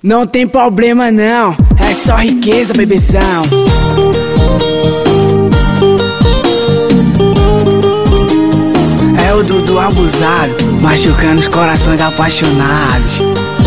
Não tem problema não, é só riqueza, bebezão. É o Dudu abusado, machucando os corações apaixonados.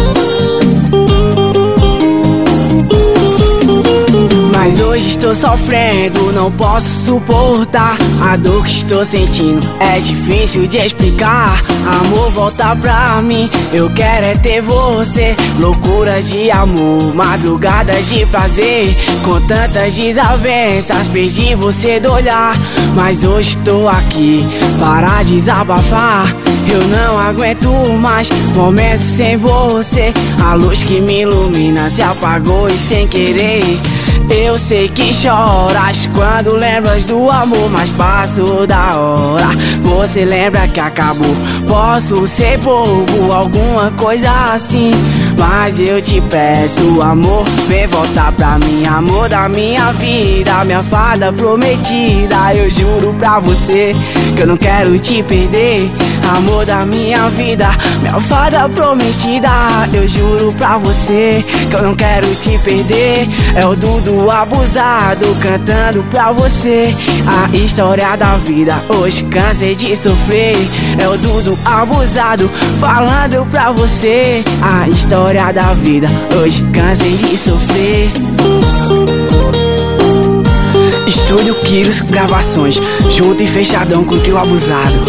Mas hoje estou sofrendo, não posso suportar a dor que estou sentindo, é difícil de explicar. Amor, volta pra mim, eu quero é ter você. Loucuras de amor, madrugadas de prazer, com tantas desavenças, perdi você do olhar. Mas hoje estou aqui para desabafar. Eu não aguento mais momentos sem você. A luz que me ilumina se apagou e sem querer. Eu sei que choras quando lembras do amor, mas passo da hora. Você lembra que acabou. Posso ser bobo, alguma coisa assim, mas eu te peço, amor, vem voltar pra mim. Amor da minha vida, minha fada prometida. Eu juro pra você que eu não quero te perder. Amor da minha vida, minha fada prometida. Eu juro pra você que eu não quero te perder. É o Dudu abusado cantando pra você a história da vida. Hoje cansei de sofrer. É o Dudu abusado falando pra você a história da vida. Hoje cansei de sofrer. Estúdio Quiros Gravações, junto e fechadão com o trio abusado.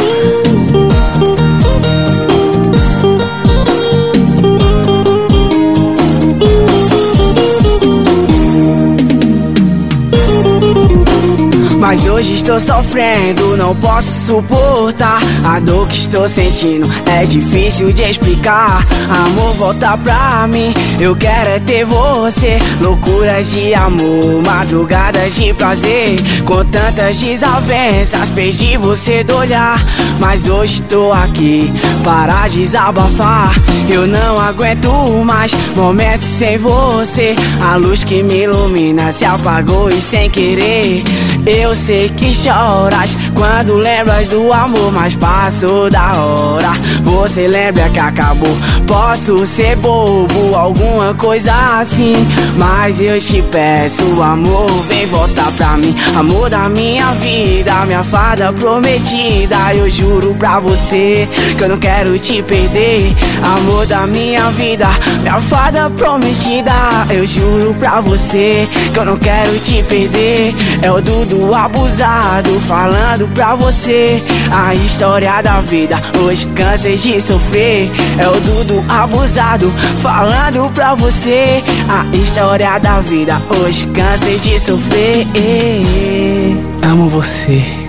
Mas hoje estou sofrendo, não posso suportar a dor que estou sentindo, é difícil de explicar. Amor, volta pra mim, eu quero é ter você. Loucuras de amor, madrugadas de prazer, com tantas desavenças, perdi você do olhar. Mas hoje estou aqui para desabafar. Eu não aguento mais momentos sem você. A luz que me ilumina se apagou e sem querer. Eu sei que choras quando lembras do amor, mas passo da hora. Você lembra que acabou. Posso ser bobo, alguma coisa assim, mas eu te peço, amor, vem voltar pra mim. Amor da minha vida, minha fada prometida. Eu juro pra você que eu não quero te perder. Amor da minha vida, minha fada prometida. Eu juro pra você que eu não quero te perder. É o Dudu abusado falando pra você a história da vida. Hoje cansei de sofrer. É o Dudu abusado falando pra você a história da vida. Hoje cansei de sofrer. Amo você.